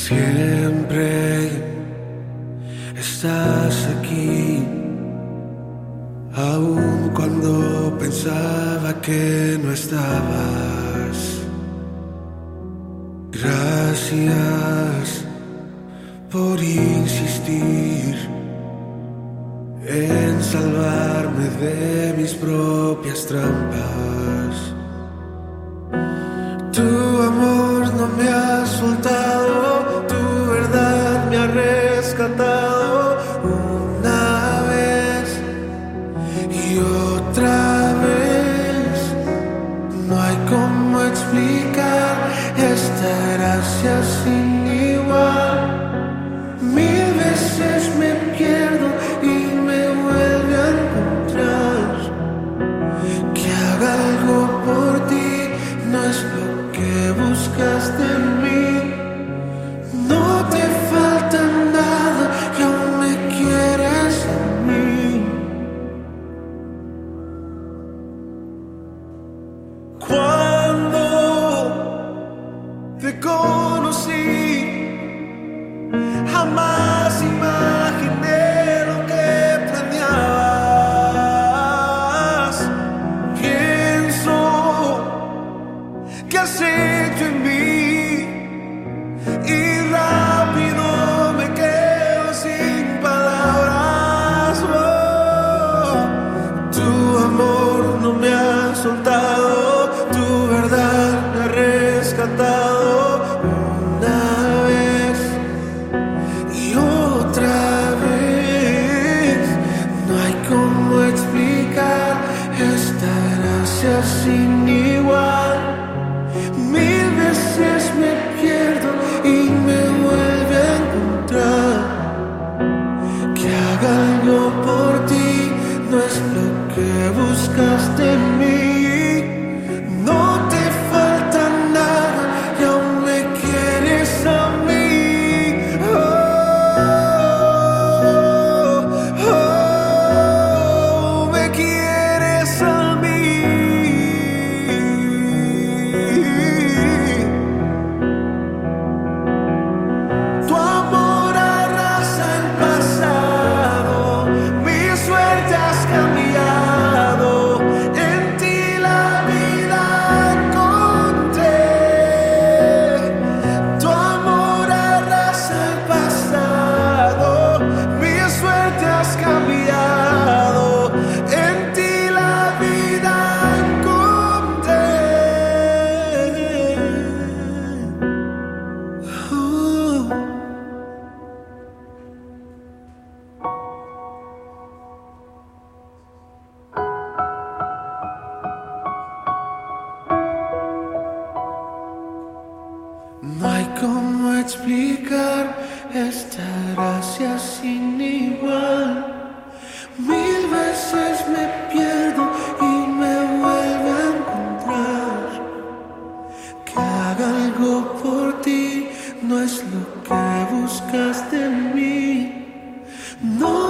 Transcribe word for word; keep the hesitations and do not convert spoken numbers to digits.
Siempre estás aquí, aun cuando pensaba que no estabas. Gracias por insistir en salvarme de mis propias trampas. Tu amor no me ha soltado, tu verdad me ha rescatado una vez y otra vez. No hay cómo explicar esta gracia sin igual. Mil veces me pierdo y me vuelve a encontrar. Que haga algo por ti no es lo que buscaste en mí. No te falta nada y aún me quieres a mí. Cuando te conocí, jamás imaginé lo que planeabas. Pienso que has hecho en mí y rápido me quedo sin palabras. Oh, tu amor no me ha soltado, tu verdad me ha rescatado una vez y otra vez. No hay cómo explicar esta gracia sin igual. Mil veces me pierdo y me vuelve a encontrar. Que haga algo por ti no es lo que buscaste en mí. No te falta nada y aún me quieres a mí. Oh, oh, me quieres a mí. Tu amor arrasa el pasado, mi suerte has cambiado. En ti la vida encontré. Tu amor arrasa el pasado, mi suerte has cambiado. En ti la vida encontré. Oh. No hay cómo explicar esta gracia sin igual. Mil veces me pierdo y me vuelve a encontrar. Que haga algo por ti no es lo que buscaste en mí. No